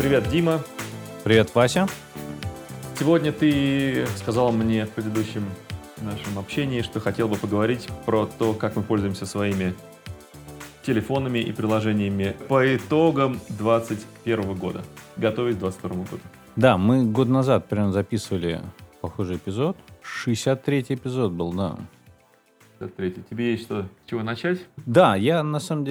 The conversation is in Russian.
Привет, Дима. Привет, Вася. Сегодня ты сказал мне в предыдущем нашем общении, что хотел бы поговорить про то, как мы пользуемся своими телефонами и приложениями по итогам 2021 года, готовясь к 2022 году. Да, мы год назад прям записывали похожий эпизод. 63-й эпизод был, да. 63. Тебе есть что, с чего начать? Да, я на самом